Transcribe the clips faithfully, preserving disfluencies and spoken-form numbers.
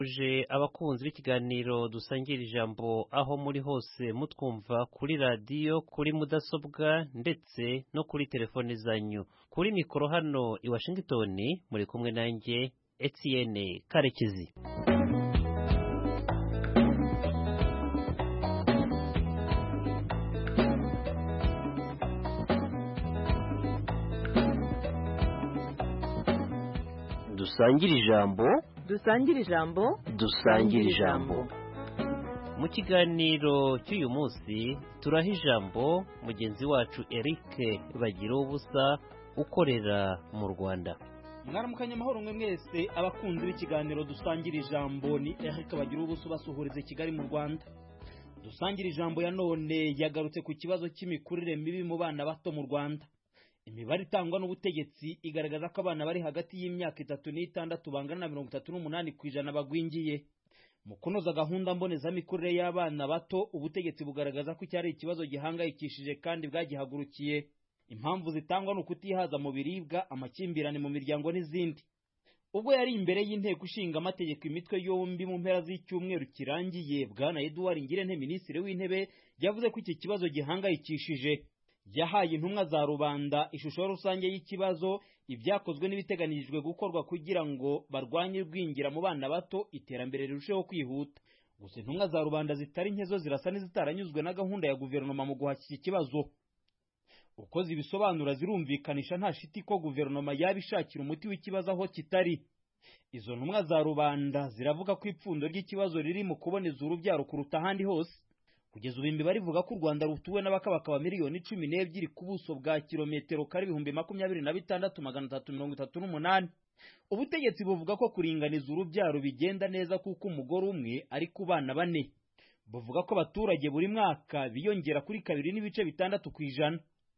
uje abakunzi b'ikiganiro dusangira ijambo aho muri hose mutwumva kuri radiyo, kuri mudasobwa ndetse no kuri telefoni zanyu. Kuri mikoro hano i Washington muri kumwe nanjye Etienne Karekezi. Dusangira ijambo dusangira ijambo dusangira ijambo mu kiganiro cy'uyu munsi turaha ijambo mugenzi wacu Eric bagira ubusa ukorera mu Rwanda. Mwaramukanye amahoro mwe mwese abakunzi b'ikiganiro dusangira ijambo, ni Eric bagira ubusa basuhuriza Kigali mu Rwanda. Dusangira ijambo ya none yagarutse ku kibazo cy'imikurire mibi mu bana bato mu Rwanda. Imibare itangwa n'ubutegetsi igaragaza ko abana bari hagati y'imyaka itatu n'itandatu bangana na mirongo itatu n'umunani ku ijana bagwingiye. Mu kunoza gahunda mbonezamikurire y'abana bato, ubutegetsi bugaragaza ko cyari ikibazo gihangayikishije kandi bwagihagurukiye. Impamvu zitangwa ni ukutihaza mu biribwa, amakimbirane mu miryango n'izindi. Ubwo yari imbere y'inteko ishinga amategeko imitwe yombi mu mpera z'icyumweru kirangiye, Bwana Edouard Ngirente, minisitiri w'intebe, yavuze ko iki kibazo gihangayikishije. Yahaye intumwa za rubanda ishusho rusange y'ikibazo, ibyakozwe n'ibiteganijwe gukorwa kugira ngo barwanye igwingira mu bana bato, iterambere rirusheho kwihuta. Gusa intumwa za rubanda zitari nkezo zirasa n'izitaranyuzwe na gahunda ya guverinoma mu guhashya iki kibazo. Uko zibisobanura zirumvikanisha nta shiti ko guverinoma yabishakira umuti w'ikibazo aho kitari. Izo ntumwa za rubanda ziravuga ko ipfundo ry'ikibazo riri mu kuboneza urubyaro kuruta ahandi hose. Kugeza ubu imibare ivuga ko u Rwanda rutuwe n'abakabakaba miliyoni cumi n'ebyiri ku buso bwa kilometero kare ibihumbi makumyabiri na bitandatu magana atatu mirongo itatu n'umunani. Ubutegetsi buvuga ko kuringaniza urubyaro bigenda neza kuko umugore umwe ari ku bana bane. Buvuga ko abaturage buri mwaka biyongera kuri kabiri n'ibice bitandatu ku ijana.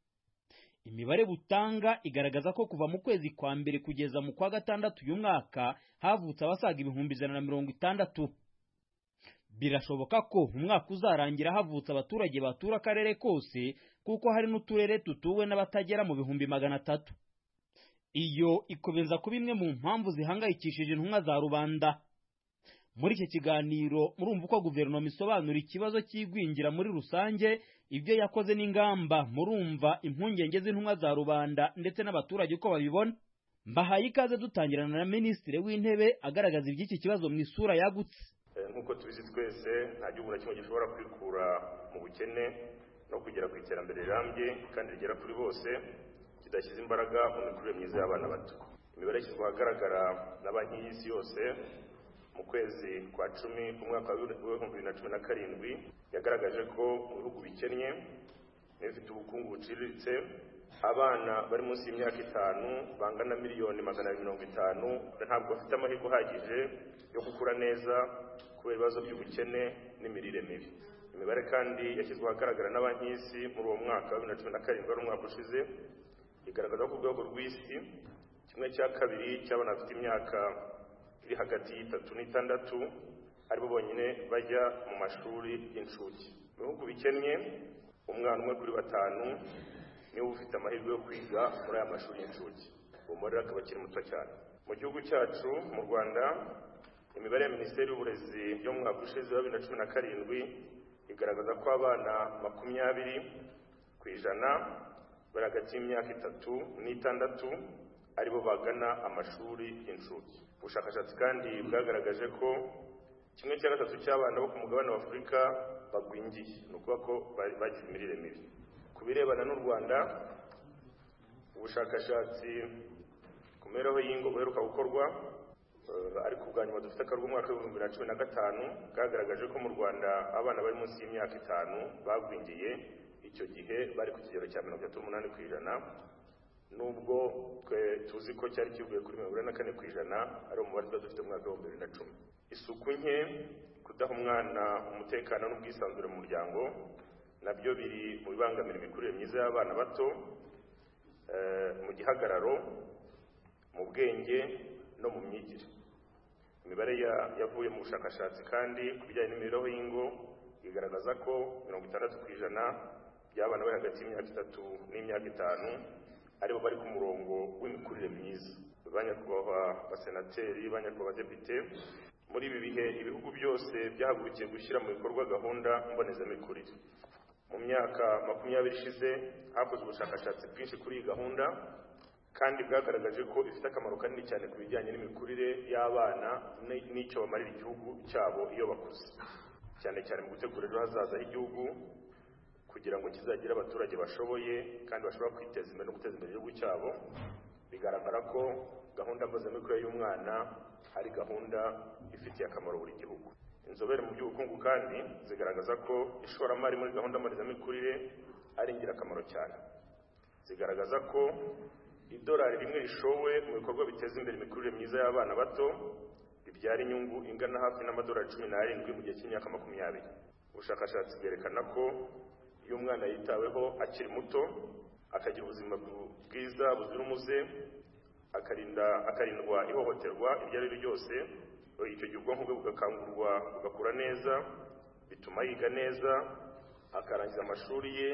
Imibare butanga igaragaza ko kuva mu kwezi kwa mbere kugeza mu kwa gatandatu uyu mwaka havutse abasaga ibihumbi ijana na mirongo itandatu. Birashoboka ko umwaka uzarangira havutse abaturage batura akarere kose, kuko hari n'uturere tutuwe n'abatagera mu bihumbi magana atatu. Iyo ikomeza kuba imwe mu mpamvu zihangayikishije intumwa za rubanda. Muri iki kiganiro murumva uko guverinoma isobanura ikibazo cy'igwingira muri rusange, ibyo yakoze n'ingamba. Murumva impungenge z'intumwa za rubanda ndetse n'abaturage uko babibona. Mbahaye ikaze dutangirana na minisitiri w'intebe agaragaza iby'iki kibazo mu isura yagutse. Nk'uko tubizi twese, nta gihugu na kimwe gishobora kwikura mu bukene no kugera ku iterambere rirambye kandi rigera kuri bose kidashyize imbaraga mu mikurire myiza y'abana bato. Imibare ishyirwa ahagaragara na banki y'isi yose mu kwezi kwa cumi mu mwaka w'ibihumbi bibiri na cumi na karindwi yagaragaje ko mu bihugu bikennye n'ibifite ubukungu buciriritse, abana bari munsi y'imyaka itanu bangana miliyoni magana abiri mirongo itanu ntabwo bafite amahirwe ahagije yo gukura neza kubera ibibazo by'ubukene n'imirire mibi. Imibare kandi yashyizwe ahagaragara na banki y'isi muri uwo mwaka wa bibiri na cumi na karindwi ari umwaka ushize igaragaza ko ku rwego rw'isi kimwe cya kabiri cy'abana bafite imyaka iri hagati y'itatu n'itandatu aribo bonyine bajya mu mashuri y'incuke. Mu bihugu bikennye umwana umwe kuri batanu niwe ufite amahirwe yo kwiga muri aya mashuri y'incuke. Uwo mubare akaba akiri muto cyane. Mu gihugu cyacu mu Rwanda, imibare ya Minisiteri y'Uburezi yo mu mwaka ushize wa bibiri na cumi na karindwi igaragaza ko abana makumyabiri ku ijana bari hagati y'imyaka itatu n'itandatu aribo bagana amashuri y'incuke. Ubushakashatsi kandi bwagaragaje ko kimwe cya gatatu cy'abana bo ku mugabane wa Afurika bagwingiye, ni ukuvuga ko bagize imirire mibi. Ku birebana n'u Rwanda, ubushakashatsi ku mibereho y'ingo buheruka gukorwa ariko ubwa nyuma dufite akarwa umwaka w'ibihumbi bibiri na cumi na gatanu bwagaragaje ko mu Rwanda abana bari munsi y'imyaka itanu bagwingiye. Icyo gihe bari ku kigero cya mirongo itatu n'umunani ku ijana, nubwo twe tuzi ko cyari kivuye kuri mirongo ine na kane ku ijana ari umubare tuba dufite mu mwaka w'ibihumbi bibiri na cumi. Isuku nke, kudaha umwana umutekano n'ubwisanzure mu muryango nabyo biri mu bibangamira imikurire myiza y'abana bato mu gihagararo, mu bwenge no mu myigire. Imibare yavuye mu bushakashatsi kandi ku bijyanye n'imibereho y'ingo igaragaza ko mirongo itandatu ku ijana by'abana bari hagati y'imyaka itatu n'imyaka itanu aribo bari ku murongo w'imikurire myiza. Banyakubahwa basenateri, banyakubahwa badepite, muri ibi bihe ibihugu byose byahagurukiye gushyira mu bikorwa gahunda mbonezamikurire. Mu myaka makumyabiri ishize hakozwe ubushakashatsi bwinshi kuri iyi gahunda kandi bwagaragaje ko ifite akamaro kanini cyane ku bijyanye n'imikurire y'abana n'icyo bamarira igihugu cyabo iyo bakuze, cyane cyane mu gutegura ejo hazaza h'igihugu kugira ngo kizagire abaturage bashoboye kandi bashobora kwiteza imbere no guteza imbere igihugu cyabo. Bigaragara ko gahunda mbonezamikurire y'umwana ari gahunda ifitiye akamaro buri gihugu. Inzobere mu by'ubukungu kandi zigaragaza ko ishoramari muri gahunda mbonezamikurire ari ingirakamaro cyane. Zigaragaza ko idolari rimwe rishowe mu bikorwa biteza imbere imikurire myiza y'abana bato bibyara inyungu ingana hafi n'amadolari cumi n'arindwi mu gihe cy'imyaka makumyabiri. Ubushakashatsi bwerekana ko iyo umwana yitaweho akiri muto akagira ubuzima bwiza buzira umuze, akarinda akarindwa ihohoterwa iryo ari ryo ryose, icyo gihe ubwonko bwe bugakangurwa bugakura neza, bituma yiga neza, akarangiza amashuri ye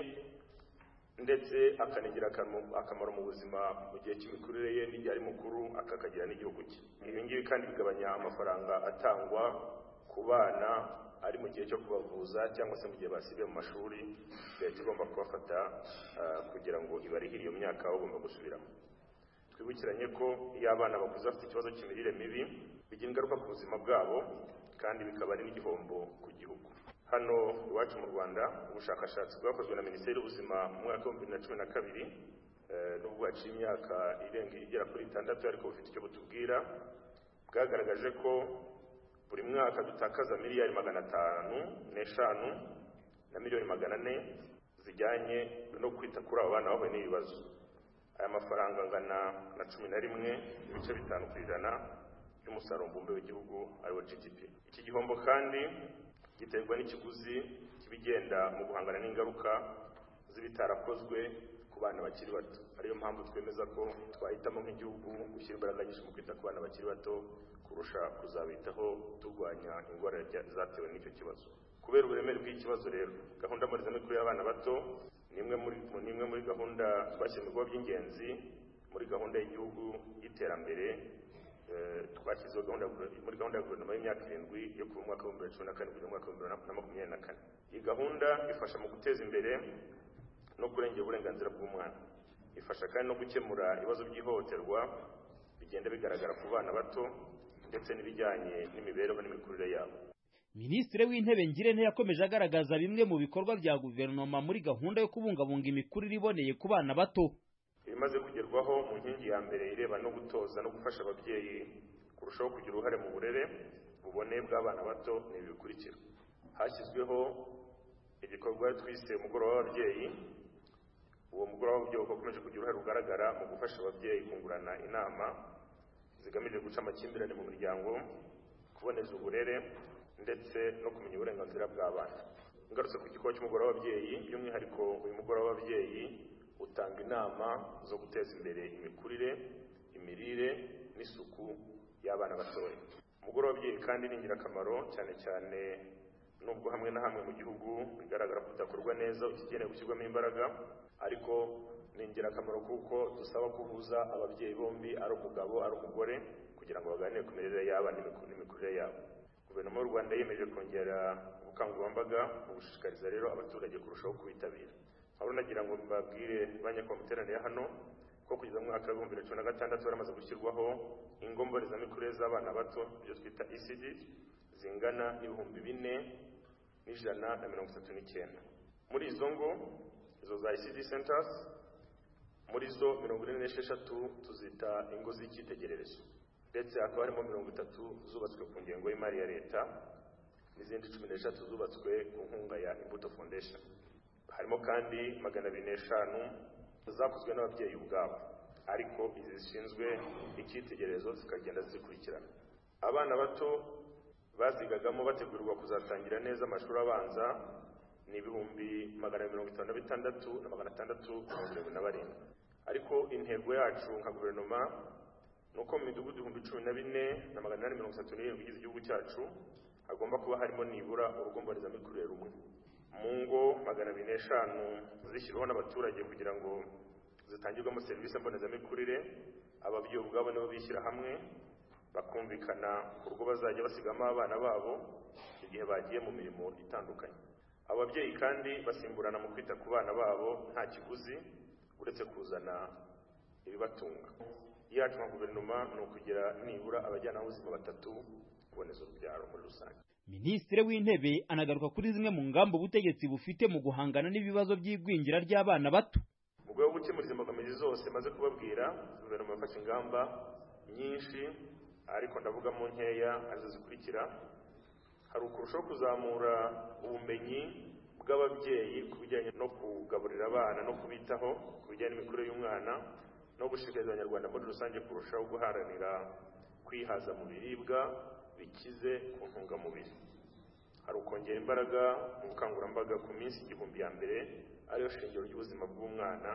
ndetse akanagira akamaro mu buzima mu gihe cy'imikurire ye n'igihe ari mukuru akakagira n'igihugu cye. Ibi ngibi kandi bigabanya amafaranga atangwa ku bana ari mu gihe cyo kubavuza cyangwa se mu gihe basibiye mu mashuri, leta igomba kubafata kugira ngo ibarihire iyo myaka bagomba gusubiramo. Twibukiranye ko iyo abana bakuze bafite ikibazo cy'imirire mibi bigira ingaruka ku buzima bwabo kandi bikaba ari n'igihombo ku gihugu. Hano iwacu mu Rwanda ubushakashatsi bwakozwe na Minisiteri y'Ubuzima mu mwaka wa bibiri na cumi na kabiri n'ubwo haciye imyaka irenga igera kuri itandatu ariko bufite icyo butubwira, bwagaragaje ko buri mwaka dutakaza miliyari magana atanu n'eshanu na miliyoni magana ane zijyanye no kwita kuri abo bana bahuye n'ibibazo. Aya mafaranga angana na cumi na rimwe ibice bitanu ku ijana by'umusaruro mbumbe w'igihugu ariwo G D P. Iki gihombo kandi giterwa n'ikiguzi kibigenda mu guhangana n'ingaruka z'ibitarakozwe ku bana bakiri bato. Ariyo mpamvu twemeza ko twahitamo nk'igihugu gushyira imbaraga nyinshi mu kwita ku bana bakiri bato kurusha kuzabitaho turwanya ingorane zatewe n'icyo kibazo. Kubera uburemere bw'ikibazo rero, gahunda mbonezamikurire y'abana bato ni imwe muri ni imwe muri gahunda twashyize mu bikorwa by'ingenzi muri gahunda y'igihugu y'iterambere. Twashyizeho gahunda muri gahunda ya guverinoma y'imyaka irindwi yo kuva mu mwaka w'ibihumbi bibiri na cumi na kane kugera mu mwaka w'ibihumbi bibiri na makumyabiri na kane. Iyi gahunda ifasha mu guteza imbere no kurengera uburenganzira bw'umwana. Ifasha kandi no gukemura ibibazo by'ihohoterwa bigenda bigaragara ku bana bato ndetse n'ibijyanye n'imibereho n'imikurire yabo. Minisitiri w'Intebe Ngirente yakomeje agaragaza bimwe mu bikorwa bya guverinoma muri gahunda yo kubungabunga imikurire iboneye ku bana bato. Ibimaze kugerwaho mu nkingi ya mbere ireba no gutoza no gufasha ababyeyi kurushaho kugira uruhare mu burere buboneye bw'abana bato ni ibikurikira. Hashyizweho igikorwa twise umugoroba w'ababyeyi. Uwo mugoroba w'ababyeyi ukomeje kugira uruhare rugaragara mu gufasha ababyeyi kungurana inama zigamije guca amakimbirane mu miryango, kuboneza uburere ndetse no kumenya uburenganzira bw'abana. Ngarutse ku gikorwa cy'umugoroba w'ababyeyi, by'umwihariko uyu mugoroba w'ababyeyi utanga inama zo guteza imbere imikurire, imirire n'isuku y'abana batoya. Umugoroba w'ababyeyi kandi ni ingirakamaro cyane cyane nubwo hamwe na hamwe mu gihugu bigaragara ko udakorwa neza, ukigenewe gushyirwamo imbaraga, ariko ni ingirakamaro kuko dusaba kuhuza ababyeyi bombi, ari umugabo ari umugore, kugira ngo baganire ku mirire y'abana n'imikurire yabo. Guverinoma y'u Rwanda yiyemeje kongera ubukangurambaga mu gushishikariza rero abaturage kurushaho kubitabira. Aho nagira ngo mbabwire banyakwa muteranire hano ko kugeza mu mwaka w'ibihumbi bibiri na cumi na gatandatu baramaze gushyirwaho ingo mbonezamikurire z'abana bato, ibyo twita E C D, zingana n'ibihumbi bine n'ijana na mirongo itatu n'icyenda. Muri izo ngo, izo za E C D centers, muri zo mirongo ine n'esheshatu tuzita ingo z'icyitegererezo, ndetse hakaba harimo mirongo itatu zubatswe ku ngengo y'imari ya leta n'izindi cumi n'eshatu zubatswe ku nkunga ya Imbuto Foundation. Harimo kandi magana abiri n'eshanu zakozwe n'ababyeyi ubwabo, ariko izi zishinzwe icyitegererezo zikagenda zikurikirana. Abana bato bazigagamo bategurirwa kuzatangira neza amashuri abanza ni ibihumbi magana mirongo itanu na bitandatu na magana atandatu mirongo irindwi na barindwi. Ariko intego yacu nka guverinoma ni uko mu midugudu ibihumbi cumi na bine na magana inani mirongo itatu n'irindwi igize igihugu cyacu hagomba kuba harimo nibura urugo mbonezamikurire rumwe. Mu ngo magana abiri n'eshanu zishyirwaho n'abaturage kugira ngo zitangirwamo serivisi mbonezamikurire, ababyeyi ubwabo nibo bishyira hamwe bakumvikana ku rugo bazajya basigamo abana babo igihe bagiye mu mirimo itandukanye. Ababyeyi kandi basimburana mu kwita ku bana babo nta kiguzi uretse kuzana ibibatunga. Iyacu nka guverinoma ni ukugira nibura abajyanama b'ubuzima batatu kuboneza urubyaro muri rusange. Minisitiri w'Intebe anagaruka kuri zimwe mu ngamba ubutegetsi bufite mu guhangana n'ibibazo by'igwingira ry'abana bato. Mu rwego rwo gukemura izi mbogamizi zose maze kubabwira, guverinoma yafashe ingamba nyinshi ariko ndavuga mu nkeya arizo zikurikira. Hari ukurushaho kuzamura ubumenyi bw'ababyeyi ku bijyanye no kugaburira abana no kubitaho ku bijyanye n'imikurire y'umwana no gushishikariza abanyarwanda muri rusange kurushaho guharanira kwihaza mu biribwa bikize ku ntungamubiri. Hari ukongera imbaraga mu bukangurambaga ku minsi igihumbi ya mbere ariyo shingiro ry'ubuzima bw'umwana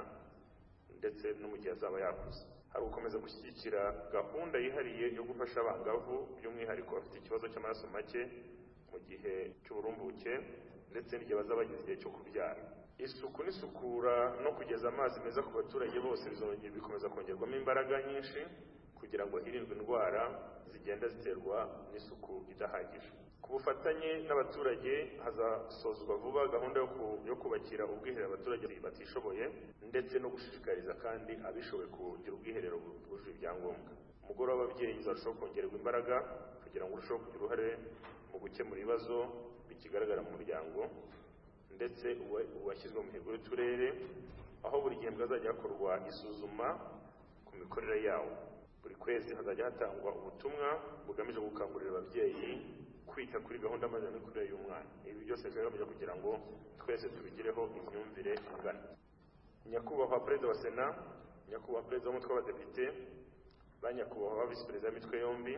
ndetse no mu gihe azaba yakuze. Hari ugukomeza gushyigikira gahunda yihariye yo gufasha abangavu by'umwihariko bafite ikibazo cy'amaraso make mu gihe cy'uburumbuke ndetse n'igihe bazaba bagize igihe cyo kubyara. Isuku n'isukura no kugeza amazi meza ku baturage bose bizongera bikomeza kongerwamo imbaraga nyinshi kugira ngo hirindwe indwara zigenda ziterwa n'isuku idahagije. Ku bufatanye n'abaturage hazasozwa vuba gahunda yo kubakira ubwiherero abaturage batishoboye ndetse no gushishikariza kandi abishoboye kugira ubwiherero bwujuje ibyangombwa. Umugore w'ababyeyi uzarushaho kongererwa imbaraga kugira ngo urusheho kugira uruhare mu gukemura ibibazo bikigaragara mu muryango ndetse uwashyizwe mu mihigo y'uturere aho buri gihembwe hazajya hakorwa isuzuma ku mikorere yawo. Buri kwezi hazajya hatangwa ubutumwa bugamije gukangurira ababyeyi kwita kuri gahunda mbonezamikurire y'umwana. Ibi byose bigamije kugira ngo twese tubigireho imyumvire ingana. Nyakubahwa Perezida wa Sena, Nyakubahwa Perezida w'Umutwe w'Abadepite, ba Nyakubahwa Visi Perezida w'imitwe yombi,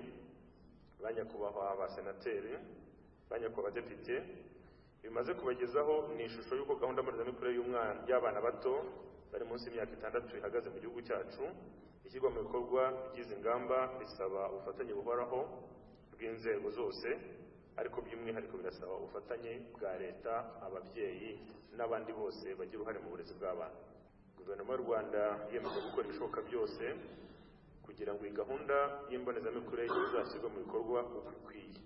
ba Nyakubahwa Abasenateri, ba Nyakubahwa Abadepite, bimaze kubagezaho ni ishusho y'uko gahunda mbonezamikurire y'umwana y'abana bato bari munsi y'imyaka itandatu ihagaze mu gihugu cyacu. Ishyirwa mu bikorwa by'izi ngamba bisaba ubufatanye buhoraho bw'inzego zose ariko by'umwihariko birasaba ubufatanye bwa leta, ababyeyi n'abandi bose bagira uruhare mu burezi bw'abana. Guverinoma y'u Rwanda yiyemeje gukora ibishoboka byose kugira ngo iyi gahunda y'imbonezamikurire izashyirwe mu bikorwa uko ikwiye.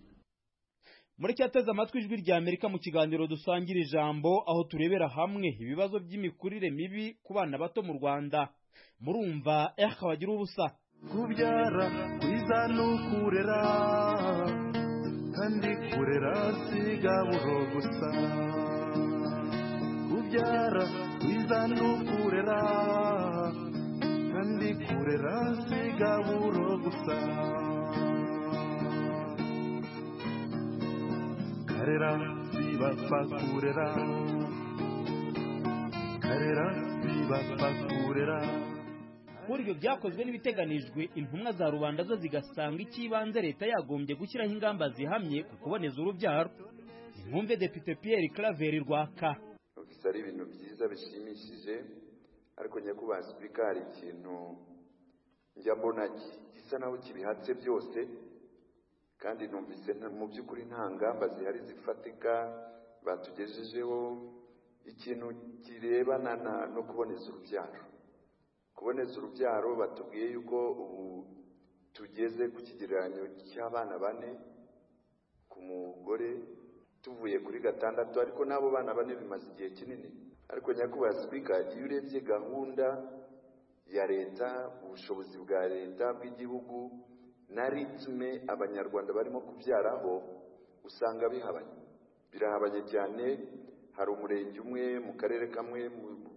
Muri cyateze amatwi ijwi rya Amerika mu kiganiro dusangira ijambo aho turebera hamwe ibibazo by'imikurire mibi ku bana bato mu Rwanda. Murumva Eka Bagira Ubusa. Kubyara kwiza n'ukurera kandi kurera sigaburo gusa. Kubyara kwiza n'ukurera kandi kurera sigaburo gusa. Karera sibapfa kurera, karera sibapfa kurera. Kuri ibyo byakozwe n'ibiteganijwe, intumwa za rubanda zo zigasanga ikibanze leta yagombye gushyiraho ingamba zihamye ku kuboneza urubyaro. Nimwumve Depite Pierre Claver Rwaka. Ofisi ari ibintu byiza bishimishije, ariko nyakubahwa Speaker hari ikintu njya mbona gisa naho kibihatse byose, kandi numvise mu by'ukuri nta ngamba zihari zifatika batugejejeho ikintu kirebana no kuboneza urubyaro. Kuboneza urubyaro batubwiye yuko ubu tugeze ku kigereranyo cy'abana bane ku mugore tuvuye kuri gatandatu, ariko n'abo bana bane bimaze igihe kinini. Ariko nyakubahwa Speaker, iyo urebye gahunda ya leta, ubushobozi bwa leta bw'igihugu na ritme abanyarwanda barimo kubyaraho, usanga bihabanye birahabanye cyane. Hari umurenge umwe mu karere kamwe mu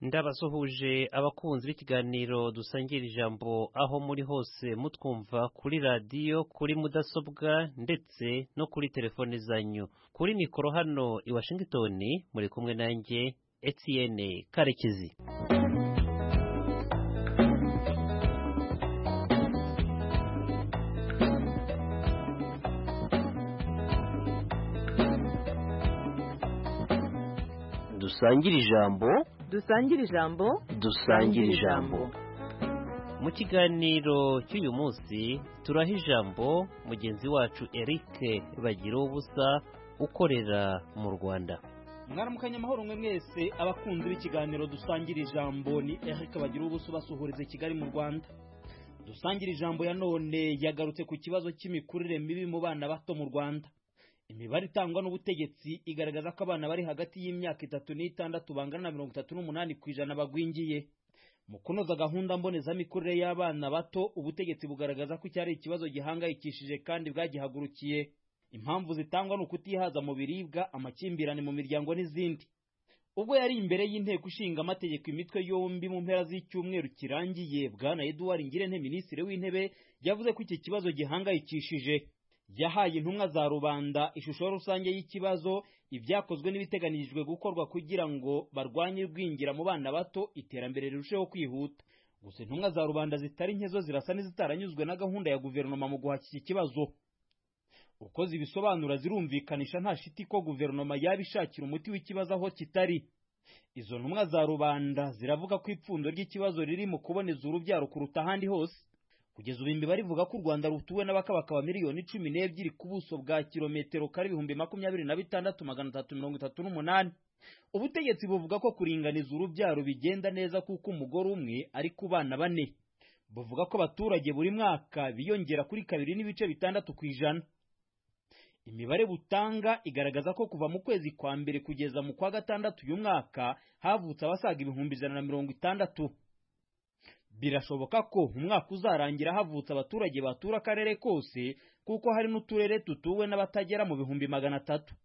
ndabasuhuje abakunzi b'ikiganiro dusangira ijambo aho muri hose mutwumva kuri radiyo, kuri mudasobwa ndetse no kuri telefoni zanyu. Kuri mikoro hano i Washington muri kumwe nanjye Etienne Karekezi. Dusangira ijambo dusangira ijambo dusangira ijambo mu kiganiro cy'uyu munsi turaha ijambo mugenzi wacu Eric bagira ubusa ukorera mu Rwanda. mwaramukanya amahoro mwe mwese abakunzi b'ikiganiro dusangira ijambo, ni Eric bagira ubusa basuhuriza Kigali mu Rwanda. Dusangira ijambo ya none yagarutse ku kibazo cy'imikurire mibi mu bana bato mu Rwanda. Imibare itangwa n'ubutegetsi igaragaza ko abana bari hagati y'imyaka itatu n'itandatu bangana na mirongo itatu n'umunani ku ijana bagwingiye. Mu kunoza gahunda mbonezamikurire y'abana bato, ubutegetsi bugaragaza ko cyari ikibazo gihangayikishije kandi bwagihagurukiye. Impamvu zitangwa ni ukutihaza mu biribwa, amakimbirane mu miryango n'izindi. Ubwo yari imbere y'inteko ishinga amategeko imitwe yombi mu mpera z'icyumweru kirangiye, Bwana Edouard Ngirente, minisitiri w'intebe, yavuze ko iki kibazo gihangayikishije. Yahaye intumwa za rubanda ishusho rusange y'ikibazo, ibyakozwe n'ibiteganijwe gukorwa kugira ngo barwanye igwingira mu bana bato, iterambere rirusheho kwihuta. Gusa intumwa za rubanda zitari nkezo zirasa n'izitaranyuzwe na gahunda ya guverinoma mu guhashya iki kibazo. Uko zibisobanura zirumvikanisha nta shiti ko guverinoma yaba ishakira umuti w'ikibazo aho kitari. Izo ntumwa za rubanda ziravuga ko ipfundo ry'ikibazo riri mu kuboneza urubyaro kuruta ahandi hose. Kugeza ubu imibare ivuga ko u Rwanda rutuwe n'abakabakaba miliyoni cumi n'ebyiri ku buso bwa kilometero kare ibihumbi makumyabiri na bitandatu magana atatu mirongo itatu n'umunani. Ubutegetsi buvuga ko kuringaniza urubyaro bigenda neza kuko umugore umwe ari ku bana bane. Buvuga ko abaturage buri mwaka biyongera kuri kabiri n'ibice bitandatu ku ijana. Imibare butanga igaragaza ko kuva mu kwezi kwa mbere kugeza mu kwa gatandatu uyu mwaka havutse abasaga ibihumbi ijana na mirongo itandatu. Birashoboka ko umwaka uzarangira havutse abaturage batura akarere kose, kuko hari n'uturere tutuwe n'abatagera mu bihumbi magana atatu.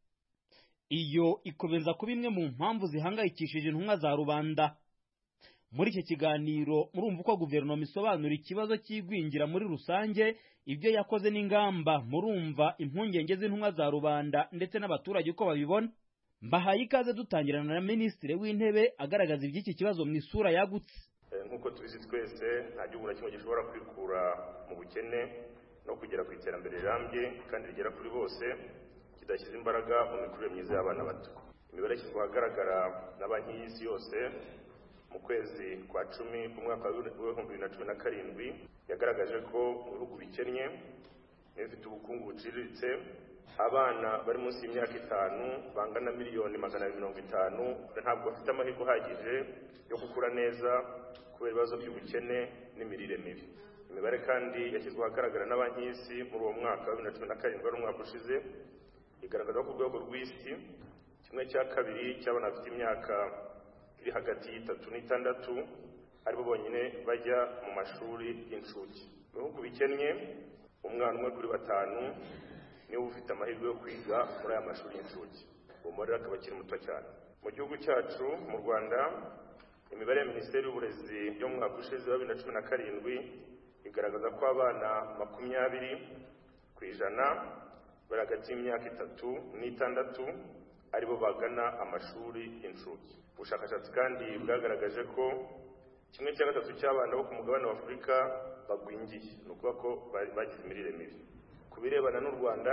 Iyo ikomeza kuba imwe mu mpamvu zihangayikishije intumwa za rubanda. Muri iki kiganiro murumva uko guverinoma isobanura ikibazo cy'igwingira muri rusange, ibyo yakoze n'ingamba, murumva impungenge z'intumwa za rubanda ndetse n'abaturage uko babibona. Mbahaye ikaze dutangirana na minisitiri w'intebe agaragaza iby'iki kibazo mu isura yagutse. Nk'uko tubizi twese, nta gihugu na kimwe gishobora kwikura mu bukene no kugera ku iterambere rirambye kandi rigera kuri bose kidashyize imbaraga mu mikurire myiza y'abana bato. Imibare ishyirwa ahagaragara na banki y'isi yose mu kwezi kwa cumi mu mwaka w'ibihumbi bibiri na cumi na karindwi yagaragaje ko mu bihugu bikennye n'ibifite ubukungu buciriritse, abana bari munsi y'imyaka itanu bangana miliyoni magana abiri mirongo itanu ntabwo bafite amahirwe ahagije yo gukura neza kubera ibibazo by'ubukene n'imirire mibi. Imibare kandi yashyizwe ahagaragara na banki y'isi muri uwo mwaka wa bibiri na cumi na karindwi ari umwaka ushize igaragaza ko ku rwego rw'isi kimwe cya kabiri cy'abana bafite imyaka iri hagati y'itatu n'itandatu aribo bonyine bajya mu mashuri y'incuke. Mu bihugu bikennye umwana umwe kuri batanu niwe ufite amahirwe yo kwiga muri aya mashuri y'incuke, uwo mubare akaba akiri muto cyane. Mu gihugu cyacu mu Rwanda, imibare ya Minisiteri y'Uburezi yo mu mwaka ushize wa bibiri na cumi na karindwi igaragaza ko abana makumyabiri ku ijana bari hagati y'imyaka itatu n'itandatu aribo bagana amashuri y'incuke. Ubushakashatsi kandi bwagaragaje ko kimwe cya gatatu cy'abana bo ku mugabane wa Afurika bagwingiye, ni ukuvuga ko bagize imirire mibi. Ku birebana n'u Rwanda,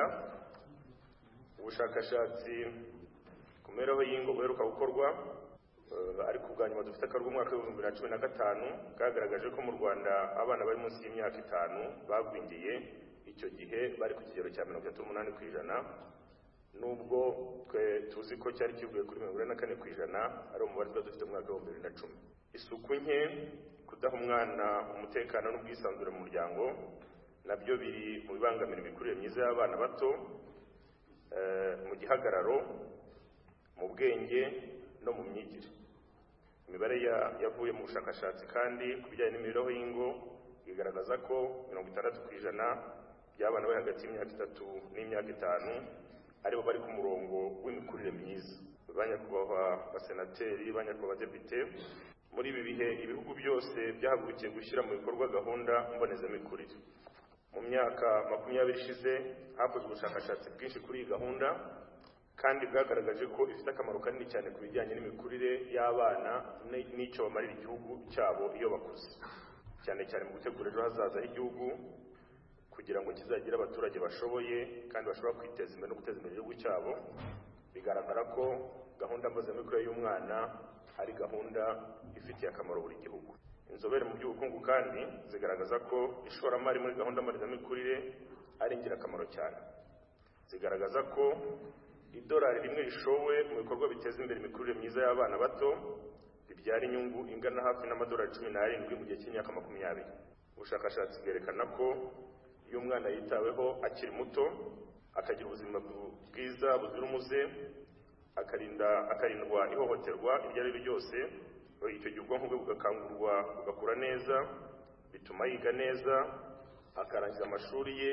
ubushakashatsi ku mibereho y'ingo buheruka gukorwa ariko ubwa nyuma dufite akarwa umwaka w'ibihumbi bibiri na cumi na gatanu bwagaragaje ko mu Rwanda abana bari munsi y'imyaka itanu bagwingiye, icyo gihe bari ku kigero cya mirongo itatu n'umunani ku ijana, nubwo twe tuzi ko cyari kivuye kuri mirongo ine na kane ku ijana ari umubare twari dufite mu mwaka w'ibihumbi bibiri na cumi. Isuku nke, kudaha umwana umutekano n'ubwisanzure mu muryango nabyo biri mu bibangamira imikurire myiza y'abana bato mu gihagararo, mu bwenge no mu myigire. Imibare yavuye mu bushakashatsi kandi ku bijyanye n'imibereho y'ingo igaragaza ko mirongo itandatu ku ijana by'abana bari hagati y'imyaka itatu n'imyaka itanu aribo bari ku murongo w'imikurire myiza. Banyakubahwa abasenateri, banyakubahwa abadepite, muri ibi bihe ibihugu byose byahagurukiye gushyira mu bikorwa gahunda mbonezamikurire. Mu myaka makumyabiri ishize hakozwe ubushakashatsi bwinshi kuri iyi gahunda kandi bwagaragaje ko ifite akamaro kanini cyane ku bijyanye n'imikurire y'abana n'icyo bamarira igihugu cyabo iyo bakuze, cyane cyane mu gutegura ejo hazaza h'igihugu kugira ngo kizagire abaturage bashoboye kandi bashobora kwiteza imbere no guteza imbere igihugu cyabo. Bigaragara ko gahunda mbonezamikurire y'umwana ari gahunda ifitiye akamaro buri gihugu. Inzobere mu by'ubukungu kandi zigaragaza ko ishoramari muri gahunda mbonezamikurire ari ingirakamaro cyane. Zigaragaza ko idolari rimwe rishowe mu bikorwa biteza imbere imikurire myiza y'abana bato bibyara inyungu ingana hafi n'amadolari cumi n'arindwi mu gihe cy'imyaka makumyabiri. Ubushakashatsi bwerekana ko iyo umwana yitaweho akiri muto akagira ubuzima bwiza buzira umuze, akarinda akarindwa ihohoterwa iryo ari ryo ryose, icyo gihe ubwonko bwe bugakangurwa bugakura neza, bituma yiga neza, akarangiza amashuri ye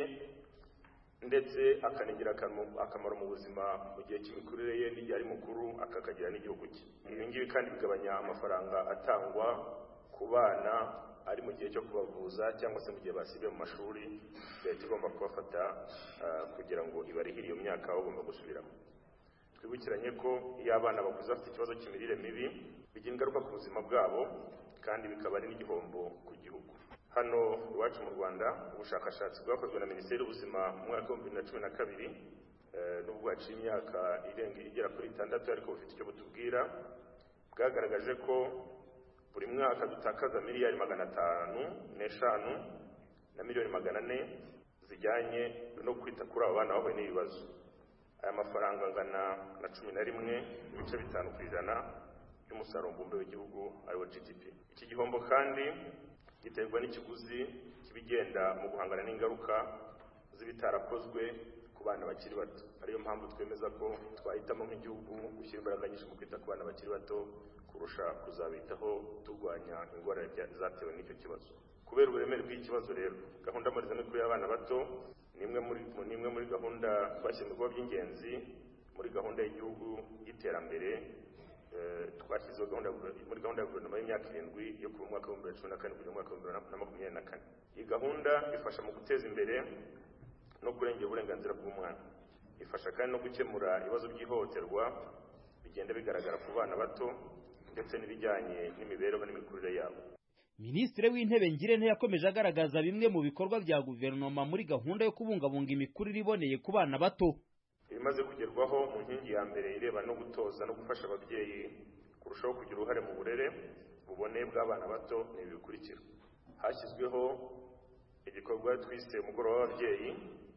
ndetse akanagira akamaro mu buzima mu gihe cy'imikurire ye n'igihe ari mukuru akakagira n'igihugu cye. Ibi ngibi kandi bigabanya amafaranga atangwa ku bana ari mu gihe cyo kubavuza cyangwa se mu gihe basibiye mu mashuri leta igomba kubafata uh, kugira ngo ibarihire iyo myaka bagomba gusubiramo. Twibukiranye ko iyo abana bakuze bafite ikibazo cy'imirire mibi bigira ingaruka ku buzima bwabo kandi bikaba ari n'igihombo ku gihugu. Hano iwacu mu Rwanda ubushakashatsi bwakozwe na Minisiteri y'Ubuzima mu mwaka wa bibiri na cumi na kabiri n'ubwo haciye imyaka irenga igera kuri itandatu ariko bufite icyo butubwira, bwagaragaje ko buri mwaka dutakaza miliyari magana atanu n'eshanu na miliyoni magana ane zijyanye no kwita kuri abo bana bahuye n'ibibazo. Aya mafaranga angana na cumi na rimwe ibice bitanu ku ijana by'umusaruro mbumbe w'igihugu ariwo G D P. Iki gihombo kandi giterwa n'ikiguzi kibigenda mu guhangana n'ingaruka z'ibitarakozwe ku bana bakiri bato. Ariyo mpamvu twemeza ko twahitamo nk'igihugu gushyira imbaraga nyinshi mu kwita ku bana bakiri bato kurusha kuzabitaho turwanya ingorane zatewe n'icyo kibazo. Kubera uburemere bw'ikibazo rero, gahunda mbonezamikurire y'abana bato ni imwe muri ni imwe muri gahunda twashyize mu bikorwa by'ingenzi muri gahunda y'igihugu y'iterambere. Twashyizeho gahunda muri gahunda ya guverinoma y'imyaka irindwi yo kuva mu mwaka wa bibiri na cumi na kane kugera mu mwaka wa bibiri na makumyabiri na kane. Iyi gahunda ifasha mu guteza imbere no kurengera uburenganzira bw'umwana. Ifasha kandi no gukemura ibibazo by'ihohoterwa bigenda bigaragara ku bana bato ndetse n'ibijyanye n'imibereho n'imikurire yabo. Minisitiri w'Intebe Ngirente yakomeje agaragaza bimwe mu bikorwa bya guverinoma muri gahunda yo kubungabunga imikurire iboneye ku bana bato. Ibimaze kugerwaho mu nkingi ya mbere ireba no gutoza no gufasha ababyeyi kurushaho kugira uruhare mu burere buboneye bw'abana bato ni ibi bikurikira. Hashyizweho igikorwa twise umugoroba w'ababyeyi.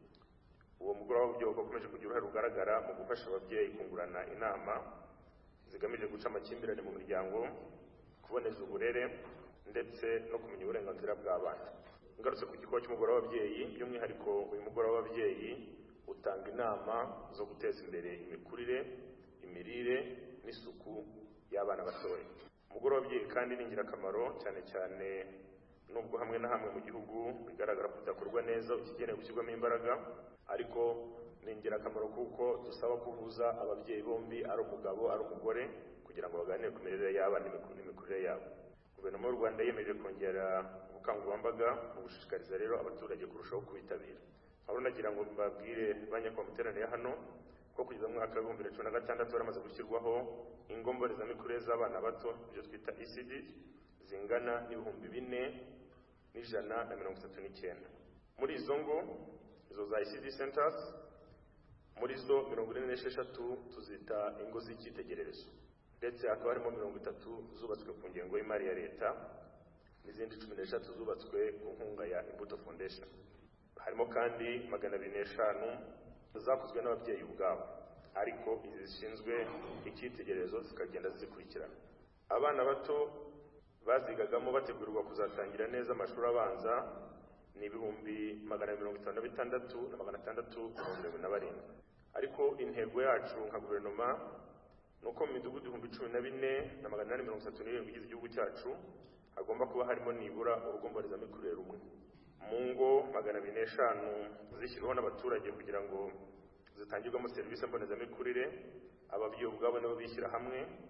Uwo mugoroba w'ababyeyi ukomeje kugira uruhare rugaragara mu gufasha ababyeyi kungurana inama zigamije guca amakimbirane mu miryango, kuboneza uburere ndetse no kumenya uburenganzira bw'abana. Ngarutse ku gikorwa cy'umugoroba w'ababyeyi, by'umwihariko uyu mugoroba w'ababyeyi utanga inama zo guteza imbere imikurire, imirire n'isuku y'abana batoya. Umugoroba w'ababyeyi kandi ni ingirakamaro cyane cyane nubwo hamwe na hamwe mu gihugu bigaragara ko udakorwa neza ukigenewe gushyirwamo imbaraga, ariko ni ingirakamaro kuko dusaba kuvuza ababyeyi bombi ari umugabo ari umugore kugira ngo baganire ku mirire y'abana n'imikurire yabo. Guverinoma y'u Rwanda yemeje kongera ubukangurambaga mu gushishikariza rero abaturage kurushaho kubitabira. Aho nagira ngo mbabwire banyakwa muteraniye hano ko kugeza mu mwaka wa bibiri na cumi na gatandatu baramaze gushyirwaho ingo mbonezamikurire z'abana bato ibyo twita E C D zingana n'ibihumbi bine n'ijana na mirongo itatu n'icyenda. Muri izo ngo izo za E C D centers muri zo mirongo ine n'esheshatu tuzita ingo z'icyitegererezo, ndetse hakaba harimo mirongo itatu zubatswe ku ngengo y'imari ya leta n'izindi cumi n'eshatu zubatswe ku nkunga ya Imbuto Foundation. Harimo kandi magana abiri n'eshanu zakozwe n'ababyeyi ubwabo, ariko izi zishinzwe icyitegererezo zikagenda zikurikirana. Abana bato bazigagamo bategurirwa kuzatangira neza amashuri abanza ni ibihumbi magana mirongo itanu na bitandatu na magana atandatu mirongo irindwi na barindwi. Ariko intego yacu nka guverinoma nuko mu midugudu ibihumbi cumi na bine na magana inani mirongo itatu n'irindwi igize igihugu cyacu hagomba kuba harimo nibura urugo mbonezamikurire rumwe. Mu ngo magana abiri n'eshanu zishyirwaho n'abaturage kugira ngo zitangirwamo serivisi mbonezamikurire, ababyeyi ubwabo nabo bishyira hamwe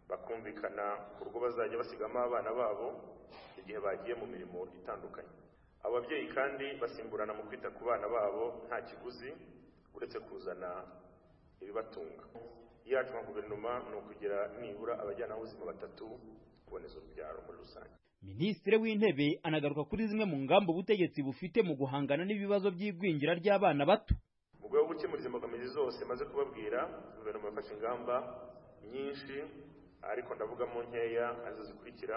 bakumvikana ku rugo bazajya basigamo abana babo igihe bagiye mu mirimo itandukanye. Ababyeyi kandi basimburana mu kwita ku bana babo nta kiguzi uretse kuzana ibibatunga. Iyacu nka guverinoma ni ukugira nibura abajyanama b'ubuzima batatu kuboneza urubyaro muri rusange. Minisitiri w'Intebe anagaruka kuri zimwe mu ngamba ubutegetsi bufite mu guhangana n'ibibazo by'igwingira ry'abana bato. Mu rwego rwo gukemura izi mbogamizi zose maze kubabwira, guverinoma yafashe ingamba nyinshi ariko ndavugamo nkeya arizo zikurikira.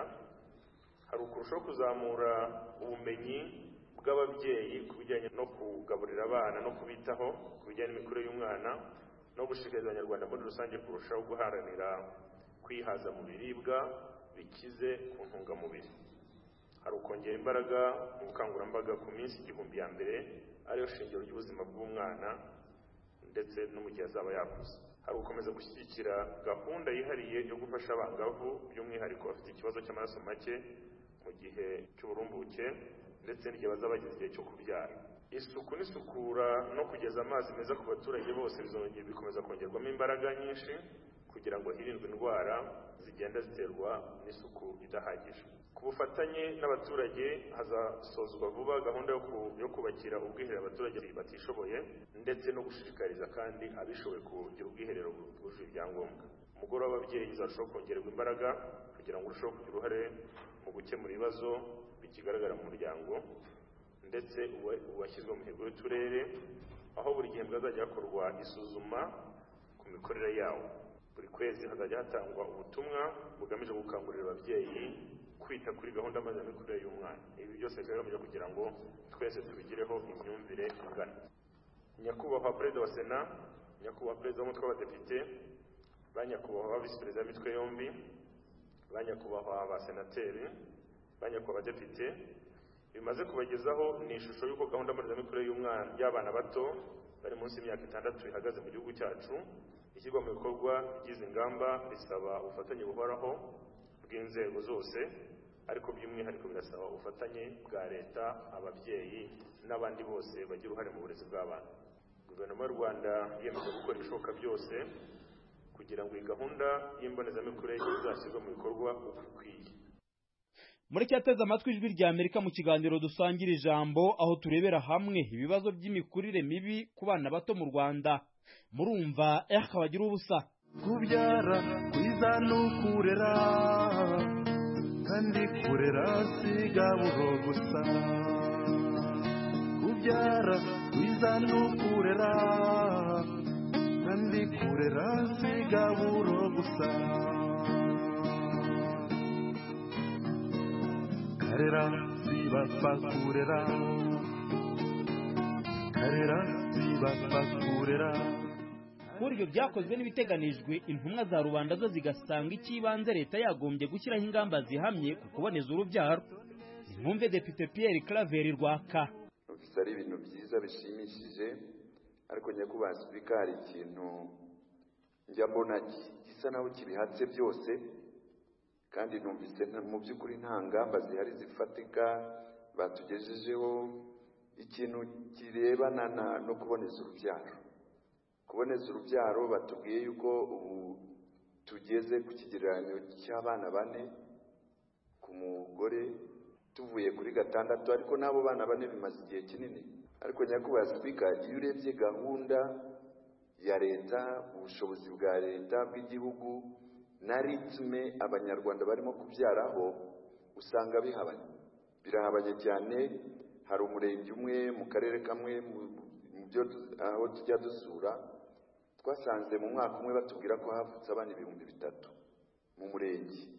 Hari ukurushaho kuzamura ubumenyi bw'ababyeyi ku bijyanye no kugaburira abana no kubitaho, ku bijyanye n'imikurire y'umwana, no gushishikariza abanyarwanda muri rusange kurushaho guharanira kwihaza mu biribwa bikize ku ntungamubiri. Hari ukongera imbaraga mu bukangurambaga ku minsi igihumbi ya mbere ariyo shingiro ry'ubuzima bw'umwana ndetse no mu gihe azaba yakuze. Hari ugukomeza gushyigikira gahunda yihariye yo gufasha abangavu by'umwihariko bafite ikibazo cy'amaraso make mu gihe cy'uburumbuke ndetse n'igihe bazaba bageze igihe cyo kubyara. Isuku n'isukura no kugeza amazi meza ku baturage bose bizongera bikomeza kongerwamo imbaraga nyinshi kugira ngo hirindwe indwara zigenda ziterwa n'isuku idahagije. Ku bufatanye n'abaturage hazasozwa vuba gahunda yo kubakira ubwiherero abaturage batishoboye ndetse no gushishikariza kandi abishoboye kugira ubwiherero bwujuje ibyangombwa. Umugore w'ababyeyi uzarushaho kongererwa imbaraga kugira ngo urusheho kugira uruhare mu gukemura ibibazo bikigaragara mu muryango ndetse uwashyizwe mu mihigo y'uturere, aho buri gihembwe hazajya hakorwa isuzuma ku mikorere yawo. Buri kwezi hazajya hatangwa ubutumwa bugamije gukangurira ababyeyi kwita kuri gahunda mbonezamikurire y'umwana. Ibi byose bikaba bigamije kugira ngo twese tubigireho imyumvire ingana. Nyakubahwa Perezida wa Sena, Nyakubahwa Perezida w'Umutwe w'Abadepite, ba Nyakubahwa Visi Perezida b'imitwe yombi, ba Nyakubahwa Abasenateri, ba Nyakubahwa Abadepite, bimaze kubagezaho ni ishusho y'uko gahunda mbonezamikurire y'umwana y'abana bato bari munsi y'imyaka itandatu ihagaze mu gihugu cyacu. Ishyirwa mu bikorwa ry'izi ngamba risaba ubufatanye buhoraho bw'inzego zose, ariko by'umwihariko birasaba ubufatanye bwa leta, ababyeyi n'abandi bose bagira uruhare mu burezi bw'abana. Guverinoma y'u Rwanda yiyemeje gukora ibishoboka byose kugira ngo iyi gahunda y'imbonezamikurire izashyirwe mu bikorwa uko ikwiye. Muri cyateze amatwi ijwi rya Amerika mu kiganiro dusangira ijambo, aho turebera hamwe ibibazo by'imikurire mibi ku bana bato mu Rwanda. Murumva Eric Bagiruwubusa. Kubyara kwiza n'ukurera kandi kurera sigaburo gusa. Kubyara kwiza n'ukurera kandi kurera sigaburo gusa. Karera sibapfa kurera, karera sibapfa kurera. Muri ibyo byakozwe n'ibiteganijwe, intumwa za rubanda zo zigasanga icy'ibanze leta yagombye gushyiraho ingamba zihamye ku kuboneza urubyaro. Nimwumve Depite Pierre Claver Rwaka. Numvise ari ibintu byiza bishimishije, ariko nyakubahwa Spika hari ikintu njya mbona gisa naho kibihatse byose, kandi numvise mu by'ukuri nta ngamba zihari zifatika batugejejeho ikintu kirebana no kuboneza urubyaro. Kuboneza urubyaro batubwiye yuko ubu tugeze ku kigereranyo cy'abana bane ku mugore, tuvuye kuri gatandatu, ariko n'abo bana bane bimaze igihe kinini. Ariko nyakubahwa Spika, iyo urebye gahunda ya leta, ubushobozi bwa leta bw'igihugu na ritme abanyarwanda barimo kubyaraho, usanga bihabanye birahabanye cyane. Hari umurenge umwe mu karere kamwe mu byo aho tujya dusura, twasanze mu mwaka umwe batubwira ko havutse abana ibihumbi bitatu mu murenge.